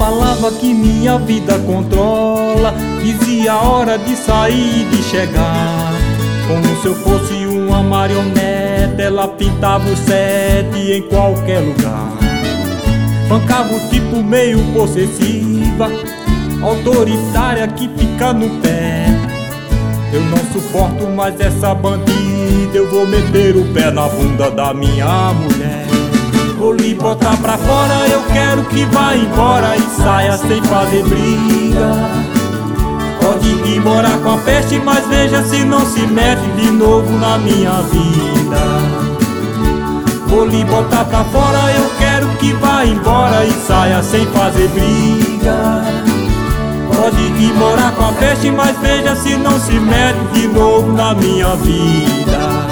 palavra que minha vida controla. Dizia a hora de sair e de chegar. Como se eu fosse uma marioneta, ela pintava o 7 em qualquer lugar. Bancava o tipo meio possessiva, autoritária que fica no pé. Eu não suporto mais essa bandida, eu vou meter o pé na bunda da minha mulher. Vou lhe botar pra fora, eu quero que vá embora e saia sem fazer briga. Pode ir morar com a peste, mas veja se não se mete de novo na minha vida. Vou lhe botar pra fora, eu quero que vá embora e saia sem fazer briga. Pode ir morar com a peste, mas veja se não se mete de novo na minha vida.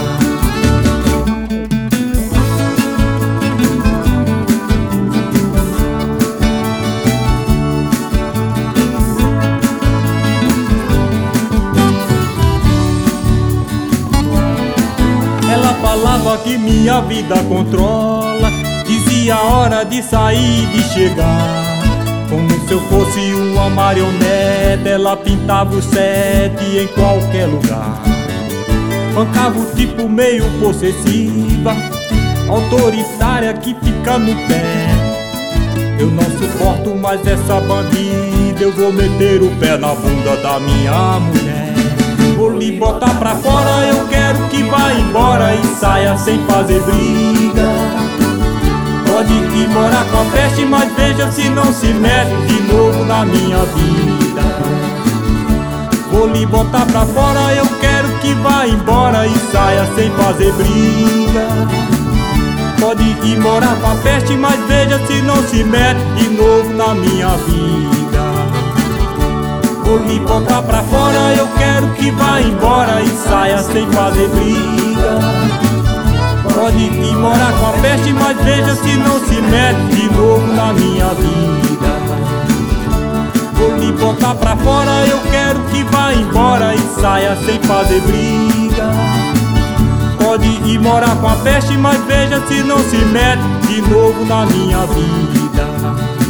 Ela falava que minha vida controla, dizia a hora de sair e de chegar. Como se eu fosse uma marioneta, ela pintava o 7 em qualquer lugar. Bancava o tipo meio possessiva, autoritária que fica no pé. Eu não suporto mais essa bandida, eu vou meter o pé na bunda da minha mulher. Vou lhe botar pra fora, eu quero que vá embora e saia sem fazer briga. Pode ir morar com a peste, mas veja se não se mete de novo na minha vida. Vou lhe botar pra fora, eu quero que vá embora e saia sem fazer briga. Pode ir morar com a peste, mas veja se não se mete de novo na minha vida. Vou lhe botar pra fora, eu quero que vá embora e saia sem fazer briga. Pode ir morar com a peste, mas veja se não se mete de novo na minha vida. Vou lhe botar pra fora, eu quero que vá embora e saia sem fazer briga. Pode ir morar com a peste, mas veja se não se mete de novo na minha vida.